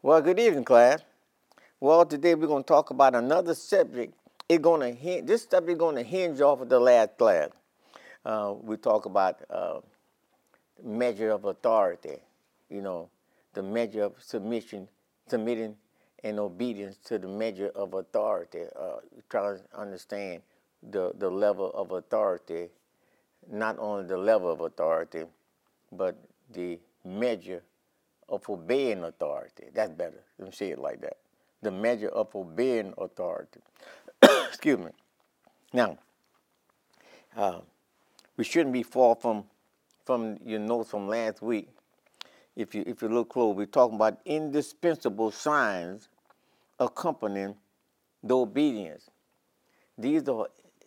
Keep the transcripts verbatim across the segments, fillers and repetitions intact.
Well, good evening, class. Well, today we're going to talk about another subject. It's going to hinge, this subject is going to hinge off of the last class. Uh, we talk about uh, measure of authority. You know, the measure of submission, submitting, and obedience to the measure of authority. Uh, trying to understand the the level of authority, not only the level of authority, but the measure of obeying authority. That's better. Let me say it like that. The measure of obeying authority. Excuse me. Now, uh, we shouldn't be far from from your notes from last week. If you if you look close, we're talking about indispensable signs accompanying the obedience. These are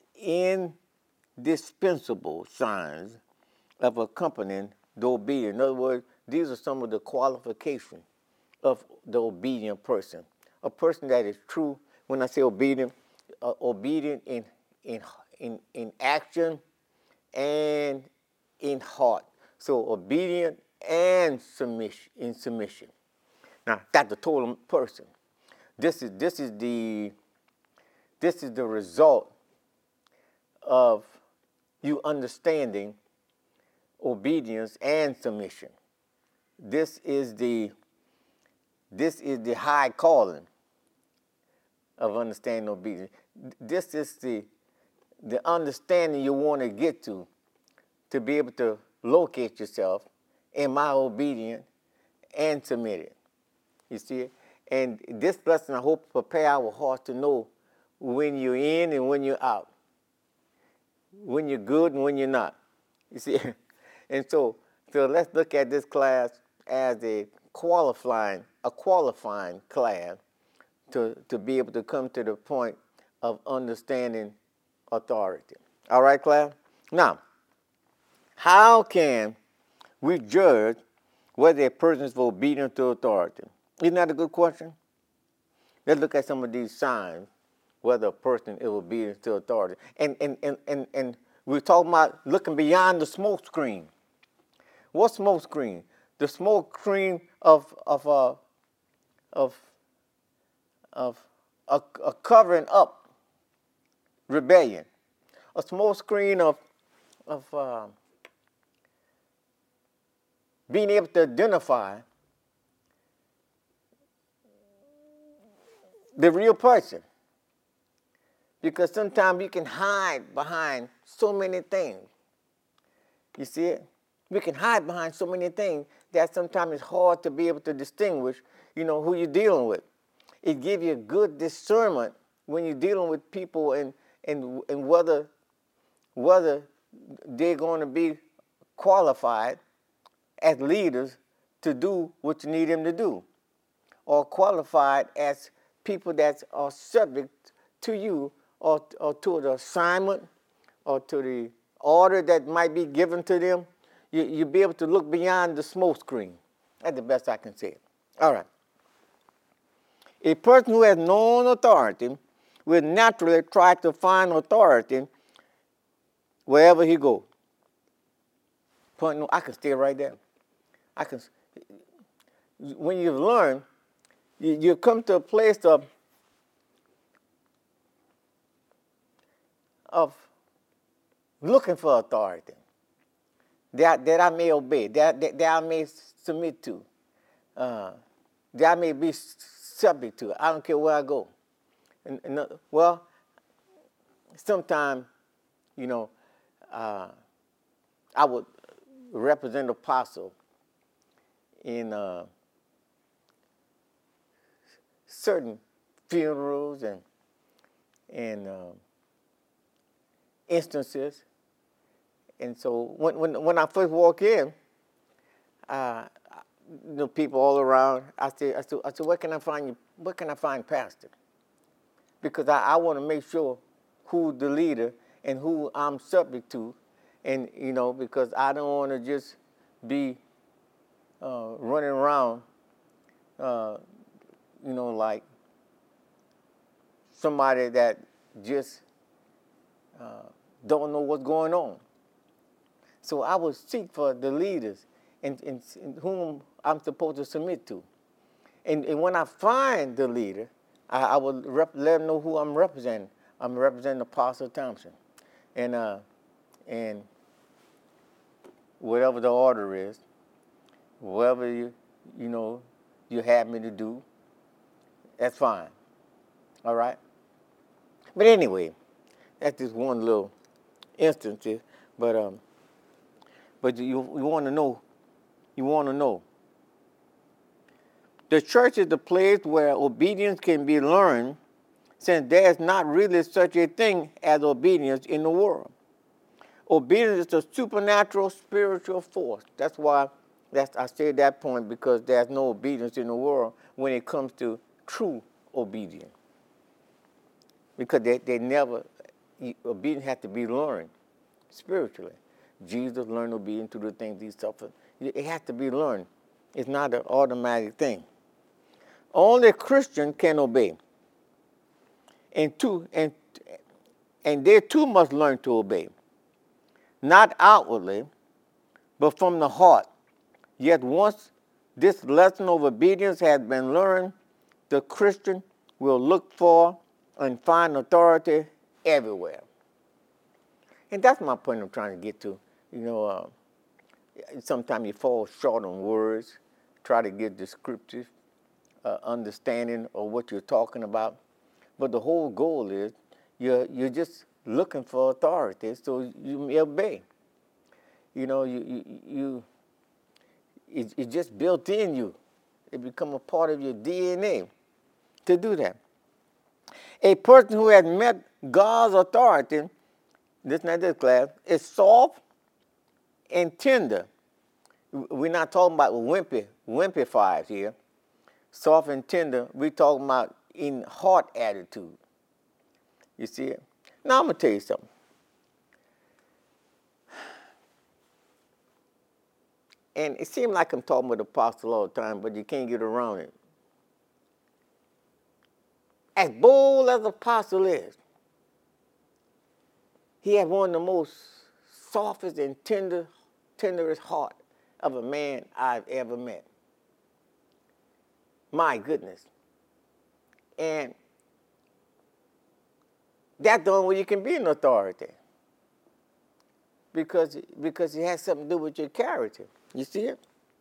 indispensable signs of accompanying the obedience. In other words, these are some of the qualifications of the obedient person. A person that is true, when I say obedient, uh, obedient in, in, in, in action and in heart. So obedient and submission, in submission. Now, that's the total person. This is, this is the this is the result of you understanding obedience and submission. This is the this is the high calling of understanding obedience. This is the the understanding you want to get to to be able to locate yourself. Am I obedient and submitted? You see it? And this lesson, I hope, prepare our hearts to know when you're in and when you're out, when you're good and when you're not. You see, and so so let's look at this class as a qualifying a qualifying class to to be able to come to the point of understanding authority. All right, class. Now, how can we judge whether a person is obedient to authority? Isn't that a good question? Let's look at some of these signs whether a person is obedient to authority. And and and and, and we're talking about looking beyond the smoke screen. What smoke screen? The smoke screen of of uh, of of a, a covering up rebellion. A smoke screen of of uh, being able to identify the real person. Because sometimes you can hide behind so many things. You see it? We can hide behind so many things that sometimes it's hard to be able to distinguish, you know, who you're dealing with. It gives you a good discernment when you're dealing with people and and, and whether whether they're going to be qualified as leaders to do what you need them to do, or qualified as people that are subject to you or, or to the assignment or to the order that might be given to them. You, you'll be able to look beyond the smoke screen. That's the best I can say. All right. A person who has known authority will naturally try to find authority wherever he goes. Point, no, I can stay right there. I can. When you've learned, you, you come to a place of of looking for authority that, that I may obey, that, that, that I may submit to, uh, that I may be subject to. I don't care where I go. And, and uh, well, sometimes, you know, uh, I would represent apostle in uh, certain funerals and and uh, instances. And so when when when I first walk in, uh, you know, people all around, I said, I said, I said, where can I find you? Where can I find pastor? Because I, I want to make sure who's the leader and who I'm subject to, and you know, because I don't want to just be uh, running around, uh, you know, like somebody that just uh, don't know what's going on. So I would seek for the leaders in, in, in whom I'm supposed to submit to. And, and when I find the leader, I, I will rep, let them know who I'm representing. I'm representing Apostle Thompson. And, uh, and whatever the order is, whatever you, you know, you have me to do, that's fine. All right? But anyway, that's just one little instance. But um, but you you want to know, you want to know. The church is the place where obedience can be learned, since there is not really such a thing as obedience in the world. Obedience is a supernatural spiritual force. That's why that's, I say that point, because there's no obedience in the world when it comes to true obedience. Because they, they never, obedience has to be learned spiritually. Jesus learned obedience to the things he suffered. It has to be learned. It's not an automatic thing. Only a Christian can obey. And two, and and they too must learn to obey. Not outwardly, but from the heart. Yet once this lesson of obedience has been learned, the Christian will look for and find authority everywhere. And that's my point I'm trying to get to. You know, uh, sometimes you fall short on words, try to get descriptive uh, understanding of what you're talking about. But the whole goal is you're, you're just looking for authority so you may obey. You know, you, you, you it, it's just built in you. It becomes a part of your D N A to do that. A person who has met God's authority, this not this class, is soft and tender. We're not talking about wimpy, wimpified here. Soft and tender, we're talking about in heart attitude. You see it? Now I'm going to tell you something. And it seems like I'm talking with the apostle all the time, but you can't get around it. As bold as the apostle is, he has one of the most softest and tender, tenderest heart of a man I've ever met. My goodness. And that's the only way you can be an authority. Because, because it has something to do with your character. You see it?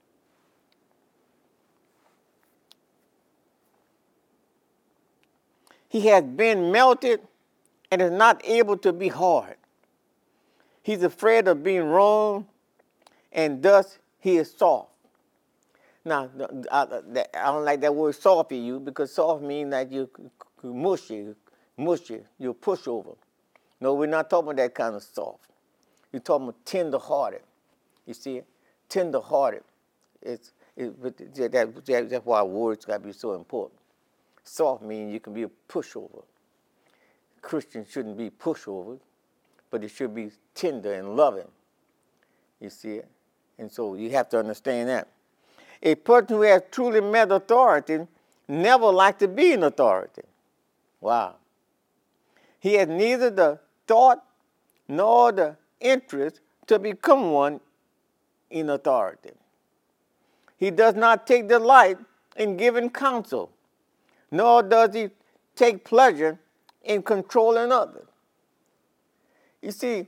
He has been melted and is not able to be hard. He's afraid of being wrong, and thus he is soft. Now, I don't like that word soft in you, because soft means that you mushy, mushy, you push over. No, we're not talking about that kind of soft. We're talking about tender-hearted. You see it? Tender-hearted. It's, it, that, that, that's why words got to be so important. Soft means you can be a pushover. Christians shouldn't be pushovers, but it should be tender and loving. You see it? And so you have to understand that. A person who has truly met authority never likes to be in authority. Wow. He has neither the thought nor the interest to become one in authority. He does not take delight in giving counsel, nor does he take pleasure in controlling others. You see,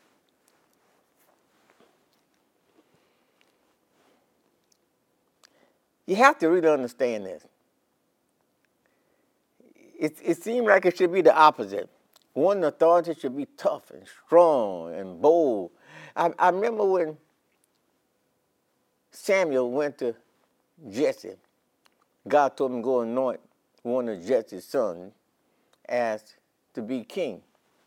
you have to really understand this. It, it seems like it should be the opposite. One authority should be tough and strong and bold. I, I remember when Samuel went to Jesse. God told him to go anoint one of Jesse's sons as to be king.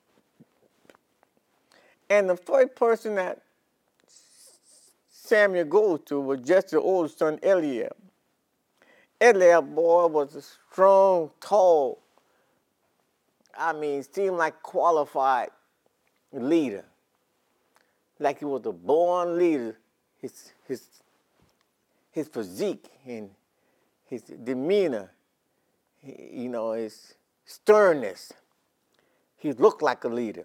And the first person that Samuel goes to was Jesse's oldest son, Eliab. Eliab, boy, was a strong, tall, I mean, seemed like qualified leader. Like he was a born leader. His, his, his physique and his demeanor, you know, his sternness. He looked like a leader.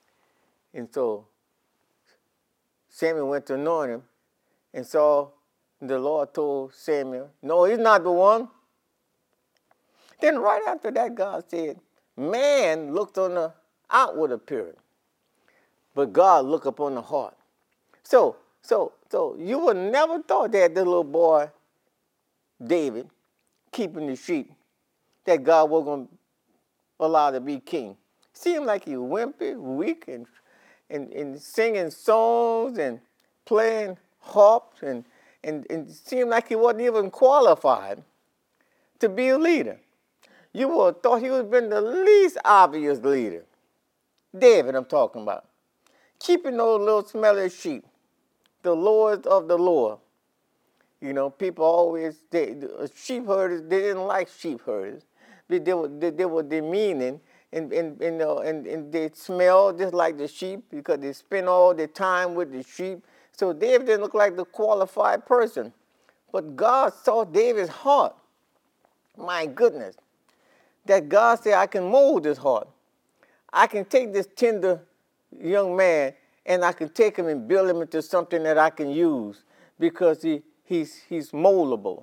And so Samuel went to anoint him and saw the Lord told Samuel, no, he's not the one. Then right after that, God said, man looked on the outward appearance, but God looked upon the heart. So, so, so you would never thought that the little boy, David, keeping the sheep, that God was going to allow to be king. Seemed like he wimpy, weak, and, and, and singing songs and playing harps, and, and, and seemed like he wasn't even qualified to be a leader. You would have thought he would have been the least obvious leader. David, I'm talking about. Keeping those little smelly sheep, the lords of the Lord. You know, people always, they, sheep herders, they didn't like sheep herders. They, they, were, they, they were demeaning, and, and, and, uh, and, and they smelled just like the sheep because they spent all their time with the sheep. So David didn't look like the qualified person. But God saw David's heart. My goodness. That God said, I can mold his heart. I can take this tender young man and I can take him and build him into something that I can use because he, he's, he's moldable.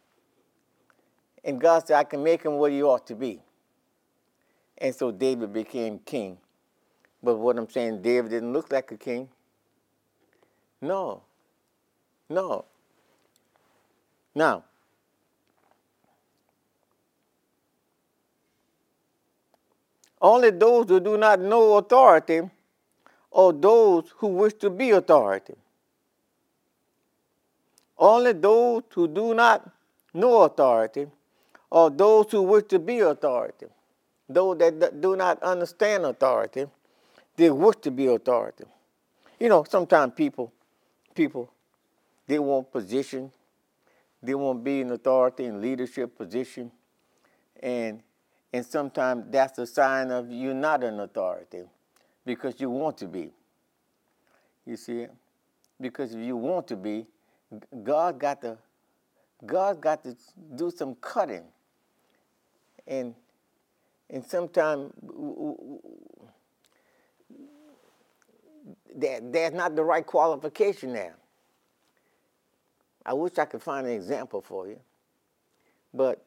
And God said, I can make him what he ought to be. And so David became king. But what I'm saying, David didn't look like a king. No. No. Now, only those who do not know authority or those who wish to be authority. Only those who do not know authority or those who wish to be authority. Those that do not understand authority, they wish to be authority. You know, sometimes people, people, they want position. They want to be in authority and leadership position. And And sometimes that's a sign of you're not an authority because you want to be. You see it? Because if you want to be, God got to, God got to do some cutting. And and sometimes that there's not the right qualification there. I wish I could find an example for you. But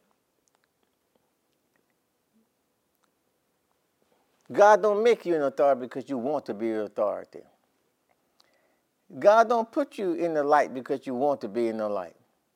God don't make you an authority because you want to be an authority. God don't put you in the light because you want to be in the light.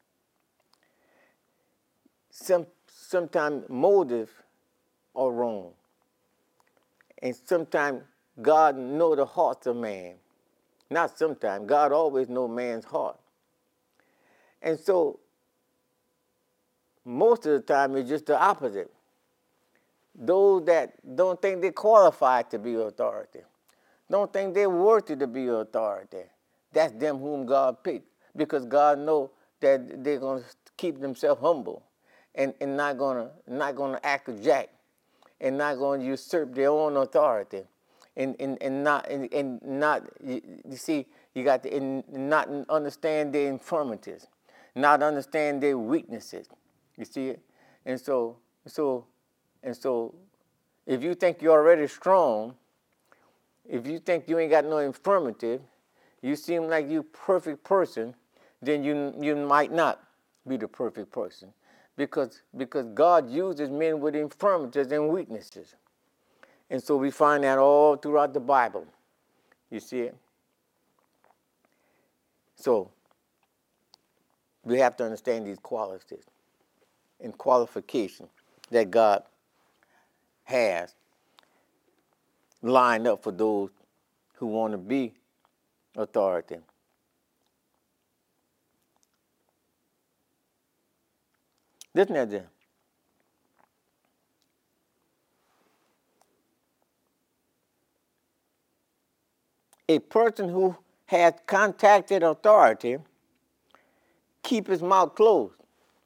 Some sometimes motives are wrong. And sometimes God knows the hearts of man. Not sometimes. God always knows man's heart. And so most of the time it's just the opposite. Those that don't think they're qualified to be authority, don't think they're worthy to be authority, that's them whom God picked. Because God knows that they're going to keep themselves humble and, and not going to not going to act a jack and not going to usurp their own authority. And, and, and not, and, and not you, you see, you got to and not understand their infirmities, not understand their weaknesses. You see it? And so, so, and so, if you think you're already strong, if you think you ain't got no infirmity, you seem like you perfect person, then you you might not be the perfect person, because because God uses men with infirmities and weaknesses, and so we find that all throughout the Bible. You see it? So we have to understand these qualities and qualifications that God has lined up for those who want to be authority. Listen at this. A person who has contacted authority keep his mouth closed.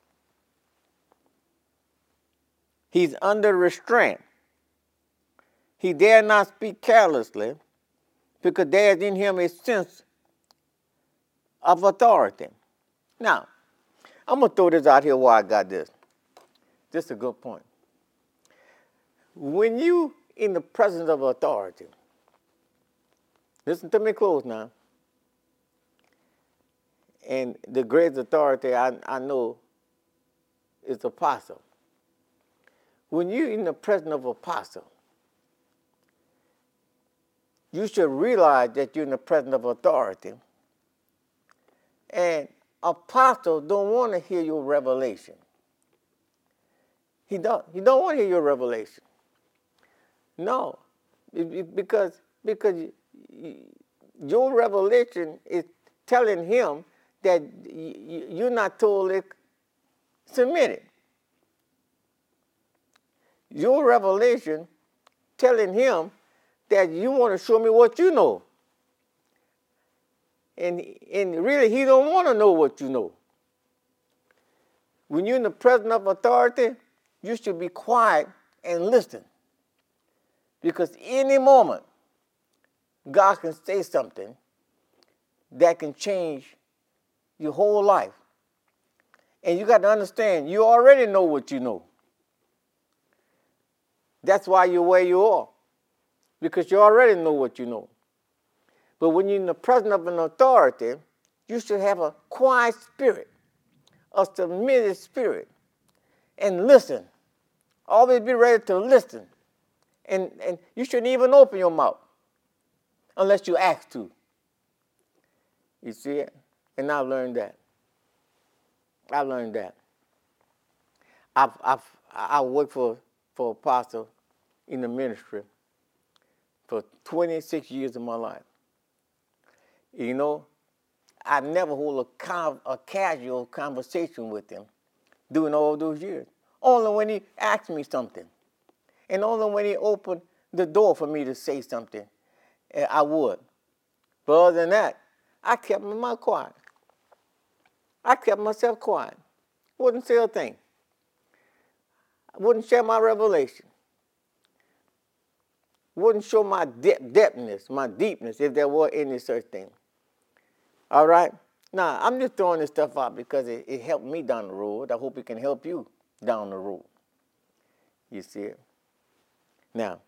He's under restraint. He dare not speak carelessly because there is in him a sense of authority. Now, I'm going to throw this out here why I got this. This is a good point. When you in the presence of authority, listen to me close now, And the greatest authority I, I know is apostle. When you're in the presence of apostle, you should realize that you're in the presence of authority. And apostle don't want to hear your revelation. He don't. He don't want to hear your revelation. No, because because your revelation is telling him that you're not totally submitted. Your revelation telling him that you want to show me what you know. And, and really, he don't want to know what you know. When you're in the presence of authority, you should be quiet and listen. Because any moment, God can say something that can change your whole life. And you got to understand, you already know what you know. That's why you're where you are. Because you already know what you know. But when you're in the presence of an authority, you should have a quiet spirit, a submitted spirit, and listen. Always be ready to listen. And, and you shouldn't even open your mouth unless you ask to. You see it? And I learned that. I learned that. I've, I've, I worked for, for Apostle in the ministry for twenty-six years of my life. You know, I never hold a, con- a casual conversation with him during all those years. Only when he asked me something. And only when he opened the door for me to say something, I would. But other than that, I kept my mouth quiet. I kept myself quiet. Wouldn't say a thing. I wouldn't share my revelation. Wouldn't show my de- depthness, my deepness, if there were any such thing. All right? Now, I'm just throwing this stuff out because it, it helped me down the road. I hope it can help you down the road. You see it? Now,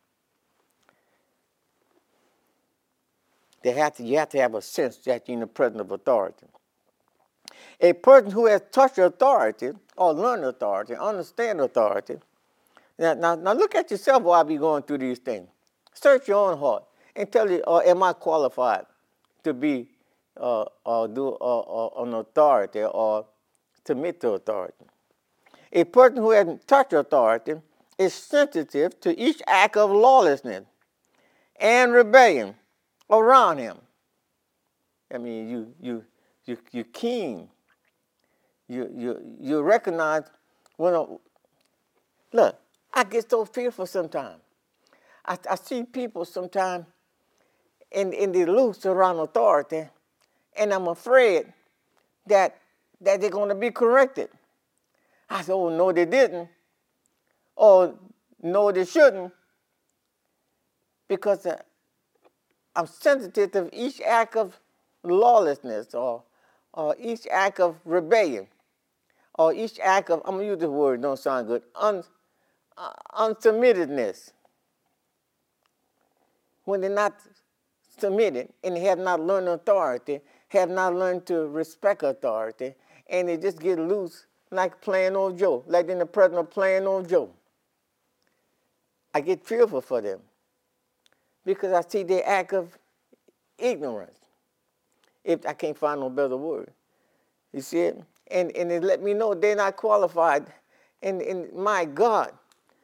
they have to, you have to have a sense that you're in the presence of authority. A person who has touched authority or learned authority, understand authority. Now, now, now look at yourself while I be going through these things. Search your own heart and tell you, uh, am I qualified to be uh, or do uh, uh, an authority or submit to authority? A person who has touched authority is sensitive to each act of lawlessness and rebellion around him. I mean, you you you you're keen. You you you recognize when a, look, I get so fearful sometimes. I, I see people sometimes in in the loose around authority, and I'm afraid that that they're going to be corrected. I said, oh no, they didn't, or no, they shouldn't, because uh, I'm sensitive to each act of lawlessness or or each act of rebellion or each act of, I'm going to use this word, don't sound good, un, uh, unsubmittedness. When they're not submitted and they have not learned authority, have not learned to respect authority, and they just get loose like playing old Joe, like in the presence of playing old Joe. I get fearful for them because I see their act of ignorance, if I can't find no better word. You see it? And, and it let me know they're not qualified. And, and my God,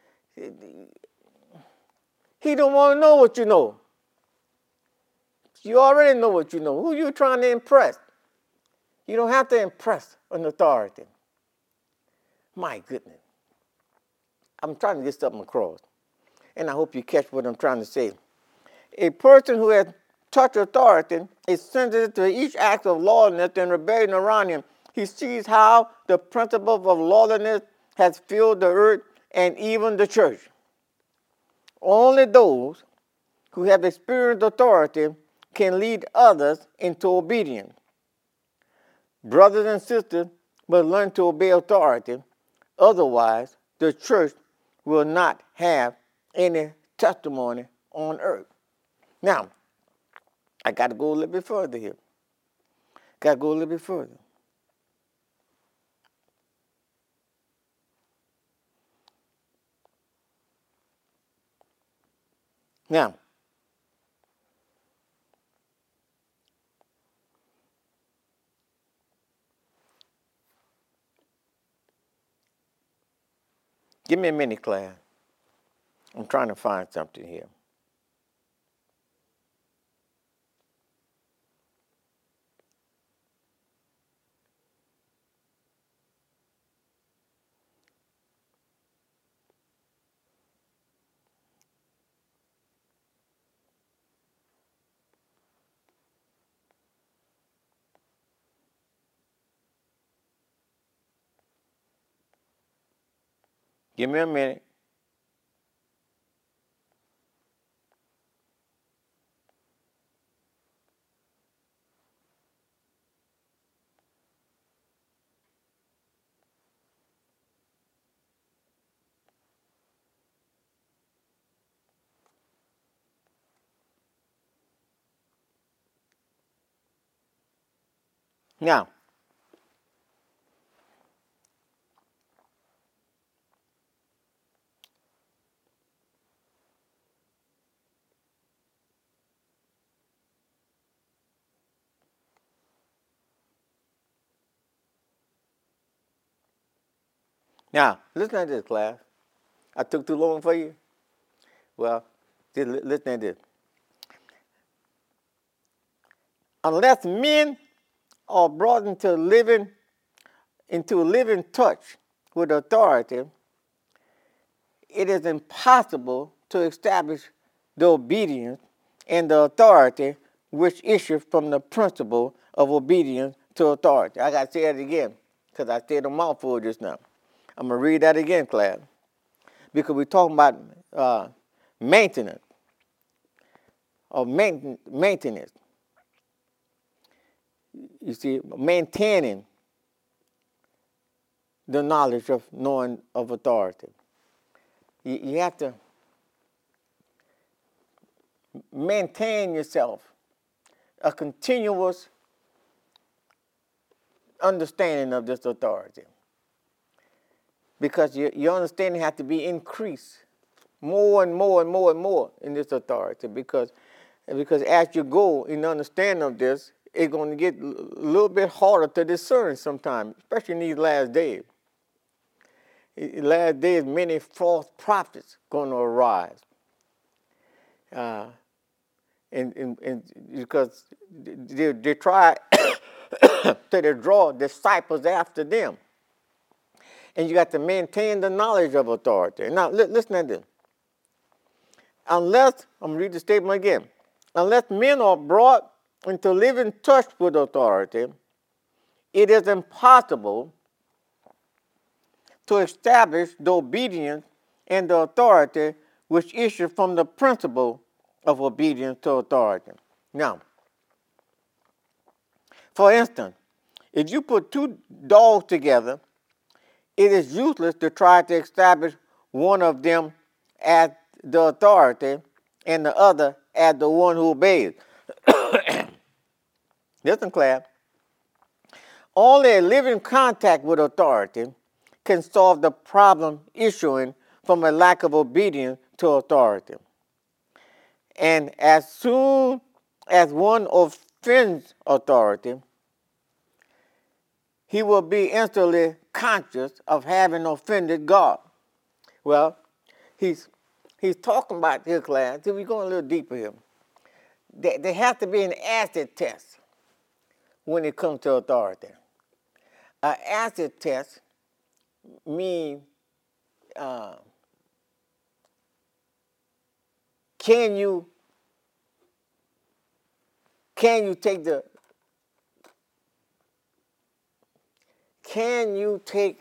he don't want to know what you know. You already know what you know. Who you trying to impress? You don't have to impress an authority. My goodness. I'm trying to get something across. And I hope you catch what I'm trying to say. A person who has touched authority is sensitive to each act of lawlessness and rebellion around him. He sees how the principle of lawlessness has filled the earth and even the church. Only those who have experienced authority can lead others into obedience. Brothers and sisters must learn to obey authority. Otherwise, the church will not have any testimony on earth. Now, I got to go a little bit further here. Got to go a little bit further. Now, give me a minute, class. I'm trying to find something here. Give me a minute. Now, now, listen to this, class. I took too long for you? Well, just listen to this. Unless men are brought into living into living touch with authority, it is impossible to establish the obedience and the authority which issues from the principle of obedience to authority. I got to say that again because I said a mouthful just now. I'm going to read that again, class, because we're talking about uh, maintenance or main, maintenance. You see, maintaining the knowledge of knowing of authority. You, you have to maintain yourself a continuous understanding of this authority, because your, your understanding has to be increased more and more and more and more in this authority, because because as you go in understanding of this, it's going to get a little bit harder to discern sometimes, especially in these last days. In last days, many false prophets going to arise. Uh, and, and, and because they, they try to draw disciples after them. And you got to maintain the knowledge of authority. Now, li- listen to this. Unless, I'm going to read the statement again. Unless men are brought into living touch with authority, it is impossible to establish the obedience and the authority which issues from the principle of obedience to authority. Now, for instance, if you put two dogs together, it is useless to try to establish one of them as the authority and the other as the one who obeys. Listen, class. Only a living contact with authority can solve the problem issuing from a lack of obedience to authority. And as soon as one offends authority, he will be instantly conscious of having offended God. Well, he's he's talking about this, class. We're going a little deeper here. There, there has to be an acid test when it comes to authority. An acid test means uh, can you can you take the can you take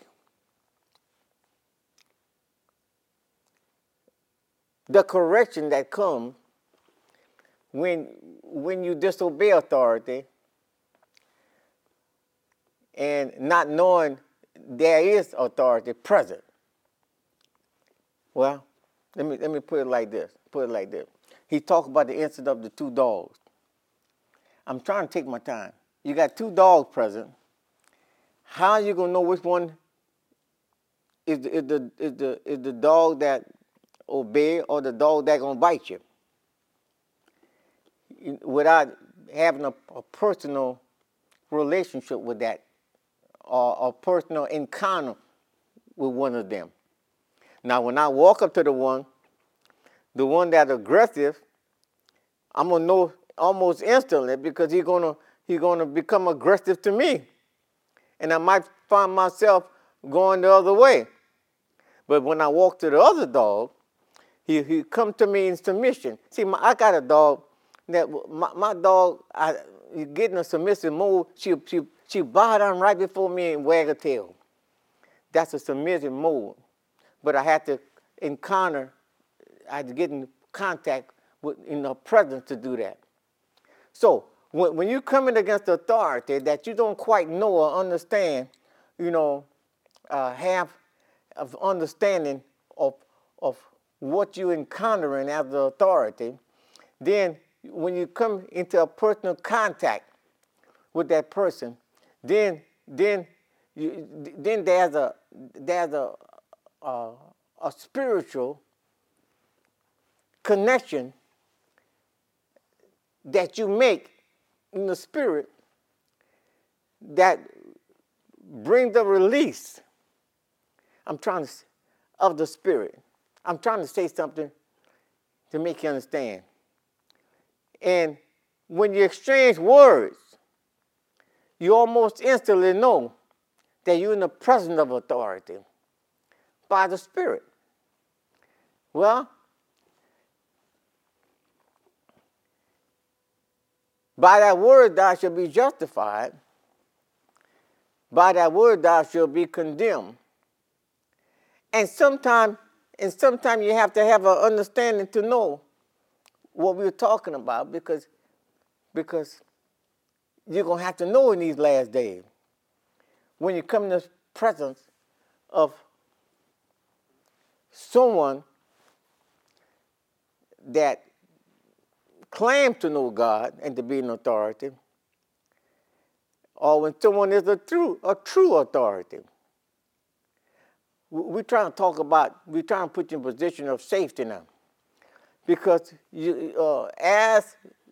the correction that comes when when you disobey authority and not knowing there is authority present? Well, let me let me put it like this. Put it like this. He talked about the incident of the two dogs. I'm trying to take my time. You got two dogs present. How are you gonna know which one is the is the is the, is the dog that obey or the dog that gonna bite you? without having a, a personal relationship with that, or a personal encounter with one of them. Now, when I walk up to the one, the one that's aggressive, I'm gonna know almost instantly because he's gonna he's gonna become aggressive to me, and I might find myself going the other way. But when I walk to the other dog, he he come to me in submission. See, my, I got a dog that my, my dog, I get in a submissive mode. She she she bow down right before me and wag her tail. That's a submissive mode. But I had to encounter, I had to get in contact with, in her presence to do that. So when, when you're coming against authority that you don't quite know or understand, you know, uh, have of understanding of of what you're encountering as the authority, then when you come into a personal contact with that person, then then you, then there's a there's a a, a spiritual connection that you make in the spirit that brings the release. I'm trying to of the spirit. I'm trying to say something to make you understand. And when you exchange words, you almost instantly know that you're in the presence of authority by the Spirit. Well, by that word thou shalt be justified, by that word thou shalt be condemned. And sometimes and sometimes you have to have an understanding to know what we're talking about, because, because you're going to have to know in these last days. When you come in the presence of someone that claims to know God and to be an authority, or when someone is a true, a true authority. We're trying to talk about, we're trying to put you in a position of safety now. Because you, uh, as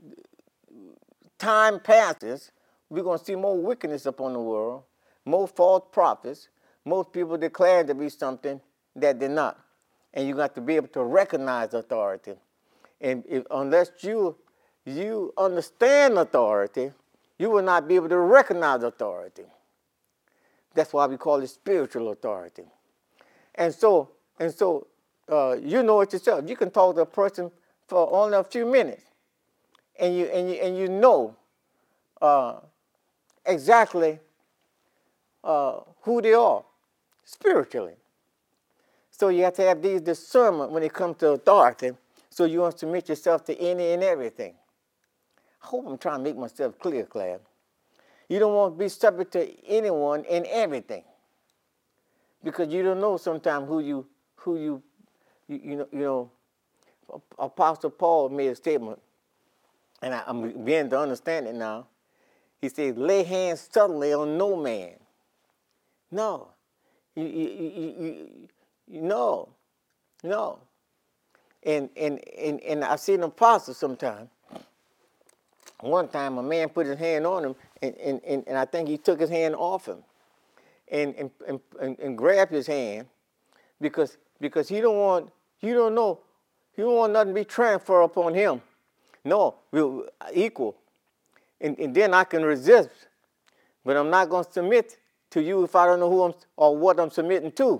time passes, we're going to see more wickedness upon the world, more false prophets, most people declaring to be something that they're not. And you got to be able to recognize authority. And if, unless you, you understand authority, you will not be able to recognize authority. That's why we call it spiritual authority. And so, and so, uh, you know it yourself. You can talk to a person for only a few minutes, and you and you and you know uh, exactly uh, who they are spiritually. So you have to have these discernment when it comes to authority. So you want to submit yourself to any and everything. I hope I'm trying to make myself clear, class. You don't want to be subject to anyone and everything, because you don't know sometimes who you who you you, you know you know. Apostle Paul made a statement, and I, I'm beginning to understand it now. He said, "Lay hands suddenly on no man." No, you you you, you, you no, no. And and and and I've seen apostles sometimes. One time, a man put his hand on him, and and, and, and I think he took his hand off him, and and, and and and grabbed his hand, because because he don't want you don't know. You don't want nothing to be transferred upon him. No, we're equal. And, and then I can resist. But I'm not going to submit to you if I don't know who I'm or what I'm submitting to.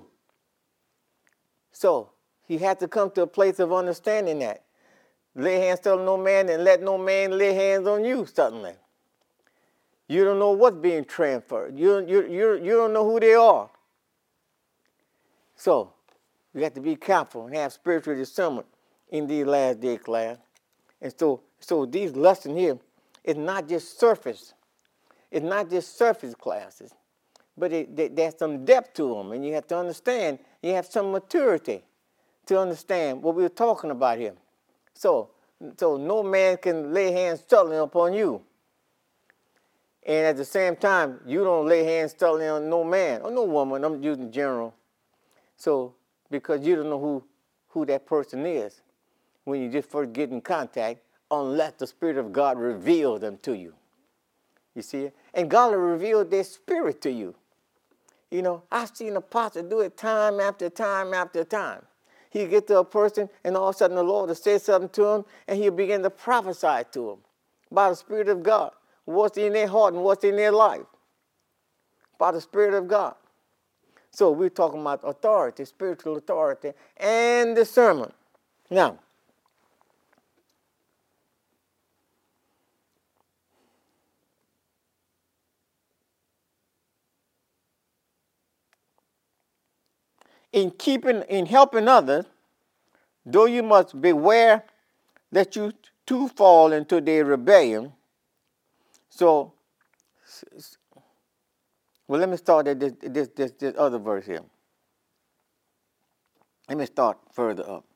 So he had to come to a place of understanding that. Lay hands on no man and let no man lay hands on you suddenly. You don't know what's being transferred. You, you, you, you don't know who they are. So you have to be careful and have spiritual discernment in these last day class. And so so these lessons here, it's not just surface. It's not just surface classes, but it, it, there's some depth to them, and you have to understand, you have some maturity to understand what we're talking about here. So, so no man can lay hands suddenly upon you. And at the same time, you don't lay hands suddenly on no man or no woman. I'm using general. So, because you don't know who, who that person is when you just first get in contact unless the Spirit of God reveals them to you. You see it? And God will reveal their spirit to you. You know, I've seen apostles do it time after time after time. He'll get to a person, and all of a sudden the Lord will say something to him, and he'll begin to prophesy to them by the Spirit of God. What's in their heart and what's in their life. By the Spirit of God. So we're talking about authority, spiritual authority, and discernment. Now, in keeping, in helping others, though you must beware that you too fall into their rebellion. So, well, let me start at this, this, this, this other verse here. Let me start further up.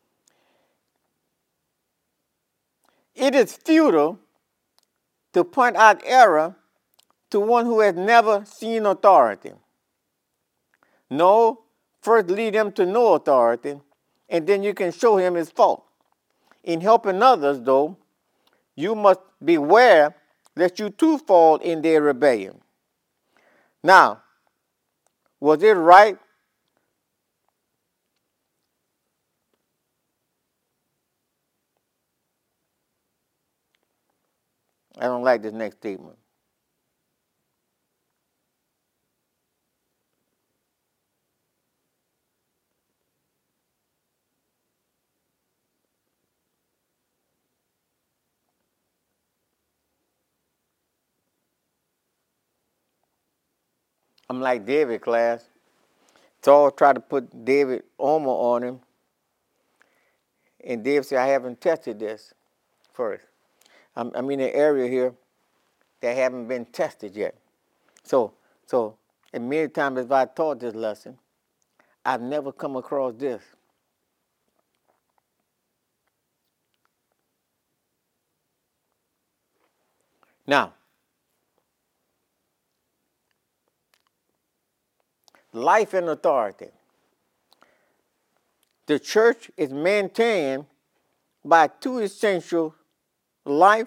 It is futile to point out error to one who has never seen authority. No, first lead him to know authority, and then you can show him his fault. In helping others, though, you must beware that you too fall in their rebellion. Now, was it right? I don't like this next statement. I'm like David, class. Saul tried to put David armor on him, and David said, I haven't tested this first. I'm, I'm in an area here that haven't been tested yet. So, so, and many times as I taught this lesson, I've never come across this. Now, life and authority. The church is maintained by two essential life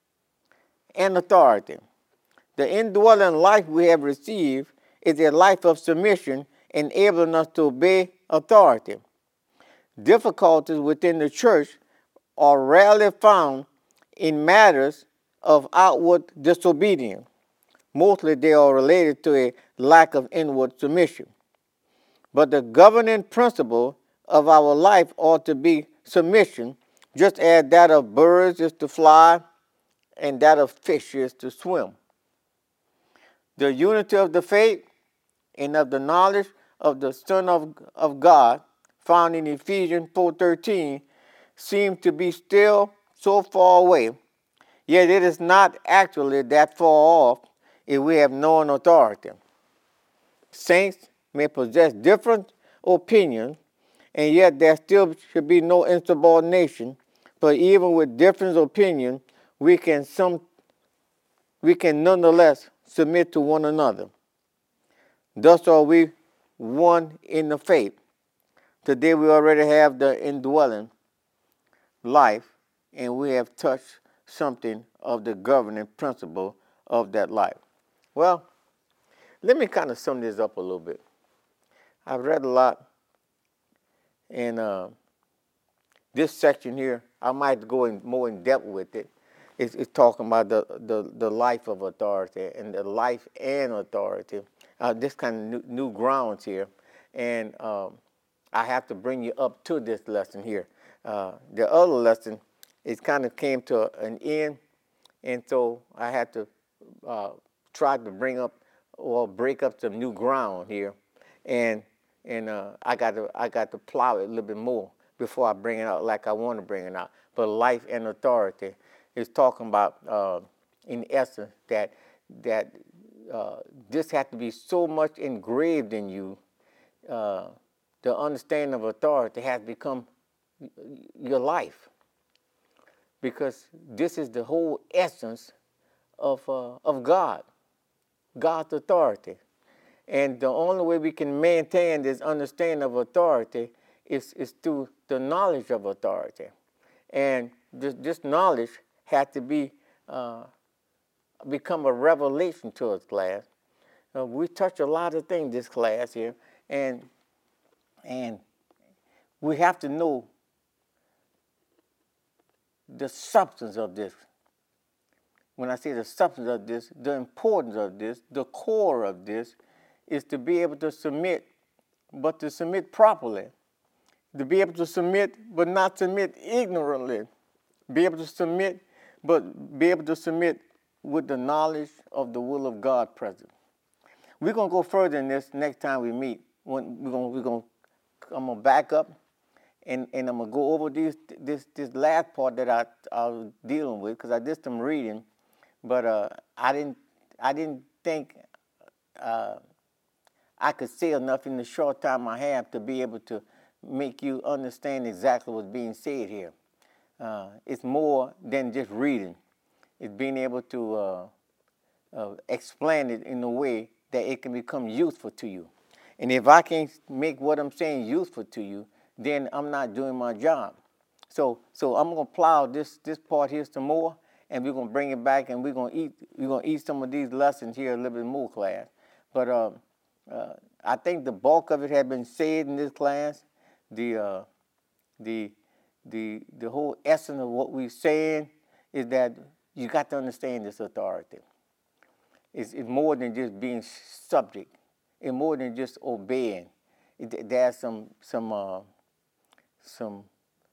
and authority. The indwelling life we have received is a life of submission, enabling us to obey authority. Difficulties within the church are rarely found in matters of outward disobedience. Mostly they are related to a lack of inward submission. But the governing principle of our life ought to be submission, just as that of birds is to fly and that of fish is to swim. The unity of the faith and of the knowledge of the Son of, of God, found in Ephesians four thirteen, seems to be still so far away, yet it is not actually that far off if we have known authority. Saints may possess different opinions, and yet there still should be no insubordination. But even with different opinions, we can some we can nonetheless submit to one another. Thus are we one in the faith. Today we already have the indwelling life, and we have touched something of the governing principle of that life. Well, let me kind of sum this up a little bit. I've read a lot, and uh, this section here, I might go in more in depth with it. It's, it's talking about the, the, the life of authority and the life and authority. Uh, this kind of new, new grounds here, and um, I have to bring you up to this lesson here. Uh, the other lesson, it kind of came to an end, and so I had to uh, try to bring up or break up some new ground here, and and uh, I got to I got to plow it a little bit more before I bring it out like I want to bring it out. But life and authority is talking about, uh, in essence, that that uh, this has to be so much engraved in you. Uh, the understanding of authority has become your life, because this is the whole essence of uh, of God, God's authority. And the only way we can maintain this understanding of authority is, is through the knowledge of authority. And this, this knowledge had to be uh, become a revelation to us, class. Uh, we touch a lot of things this class here, and and we have to know the substance of this. When I say the substance of this, the importance of this, the core of this, is to be able to submit, but to submit properly. To be able to submit, but not submit ignorantly. Be able to submit, but be able to submit with the knowledge of the will of God present. We're gonna go further in this next time we meet. When we're gonna, we're gonna, I'm gonna back up, and, and I'm gonna go over these, this this last part that I, I was dealing with, because I did some reading, but uh, I didn't I didn't think uh, I could say enough in the short time I have to be able to make you understand exactly what's being said here. Uh, it's more than just reading. It's being able to uh, uh, explain it in a way that it can become useful to you. And if I can't make what I'm saying useful to you, then I'm not doing my job. So, so I'm gonna plow this this part here some more, and we're gonna bring it back, and we're gonna eat we're gonna eat some of these lessons here a little bit more, class. But uh, uh, I think the bulk of it has been said in this class. The uh, the the the whole essence of what we're saying is that you got to understand this authority. It's, it's more than just being subject. It's more than just obeying. It, there's some some uh, some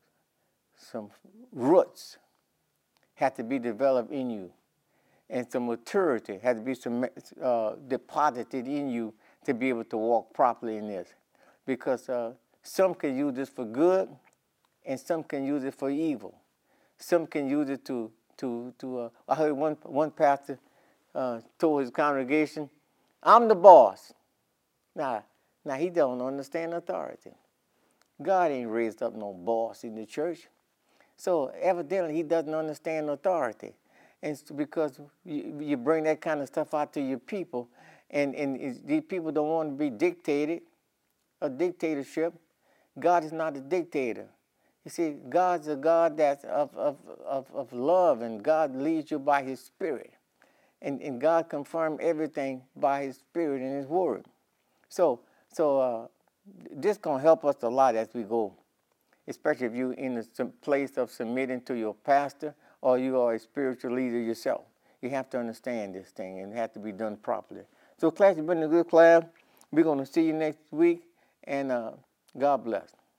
some roots have to be developed in you, and some maturity has to be some, uh, deposited in you to be able to walk properly in this. Because uh, some can use this for good, and some can use it for evil. Some can use it to to to. Uh, I heard one one pastor uh, told his congregation, "I'm the boss." Now, now he don't understand authority. God ain't raised up no boss in the church, so evidently he doesn't understand authority. And it's because you, you bring that kind of stuff out to your people, and and these people don't want to be dictated, a dictatorship. God is not a dictator. You see, God's a God that's of, of, of, of love, and God leads you by His Spirit. And, and God confirmed everything by His Spirit and His Word. So, so uh, this going to help us a lot as we go, especially if you're in a place of submitting to your pastor or you are a spiritual leader yourself. You have to understand this thing, and it has to be done properly. So, class, you've been a good class. We're going to see you next week, and uh, God bless.